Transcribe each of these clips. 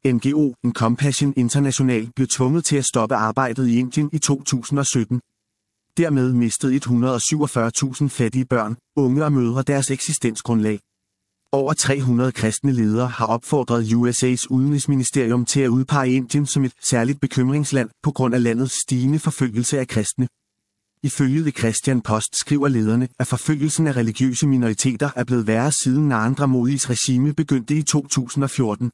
NGO'en Compassion International blev tvunget til at stoppe arbejdet i Indien i 2017. Dermed mistede 147.000 fattige børn, unge og mødre deres eksistensgrundlag. Over 300 kristne ledere har opfordret USA's udenrigsministerium til at udpege Indien som et særligt bekymringsland på grund af landets stigende forfølgelse af kristne. Ifølge The Christian Post skriver lederne, at forfølgelsen af religiøse minoriteter er blevet værre siden Narendra Modis regime begyndte i 2014.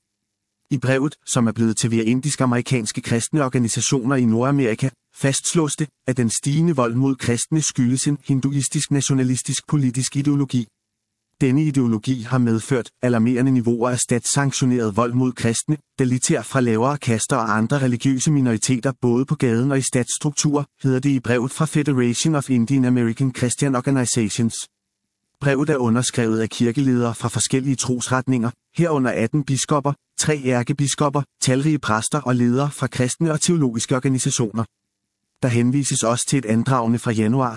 I brevet, som er blevet til via indisk-amerikanske kristne organisationer i Nordamerika, fastslås det, at den stigende vold mod kristne skyldes en hinduistisk nationalistisk politisk ideologi. Denne ideologi har medført alarmerende niveauer af statssanktioneret vold mod kristne, delitater fra lavere kaster og andre religiøse minoriteter både på gaden og i statsstruktur, hedder det i brevet fra Federation of Indian American Christian Organizations. Brevet er underskrevet af kirkeledere fra forskellige trosretninger, herunder 18 biskopper, 3 ærkebiskopper, talrige præster og ledere fra kristne og teologiske organisationer. Der henvises også til et andragende fra januar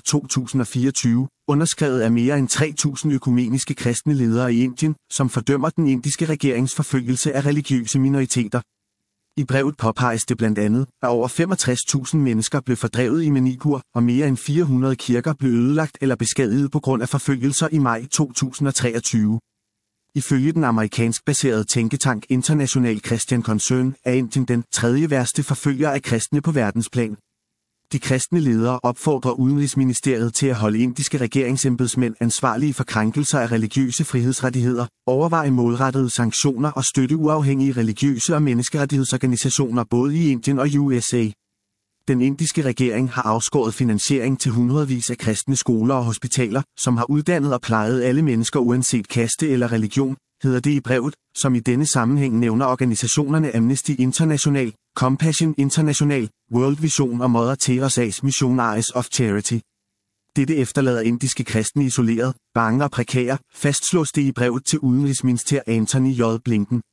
2024, underskrevet af mere end 3.000 økumeniske kristne ledere i Indien, som fordømmer den indiske regerings forfølgelse af religiøse minoriteter. I brevet påpeges det blandt andet, at over 65.000 mennesker blev fordrevet i Manipur, og mere end 400 kirker blev ødelagt eller beskadiget på grund af forfølgelser i maj 2023. Ifølge den amerikansk-baserede tænketank International Christian Concern er Indien den 3. værste forfølger af kristne på verdensplan. De kristne ledere opfordrer Udenrigsministeriet til at holde indiske regeringsembedsmænd ansvarlige for krænkelser af religiøse frihedsrettigheder, overveje målrettede sanktioner og støtte uafhængige religiøse og menneskerettighedsorganisationer både i Indien og USA. Den indiske regering har afskåret finansiering til hundredvis af kristne skoler og hospitaler, som har uddannet og plejet alle mennesker uanset kaste eller religion, hedder det i brevet, som i denne sammenhæng nævner organisationerne Amnesty International, Compassion International, World Vision og Mother Teresa's Mission Eyes of Charity. Dette efterlader indiske kristne isoleret, bange og prekære, fastslås det i brevet til udenrigsminister Antony J. Blinken.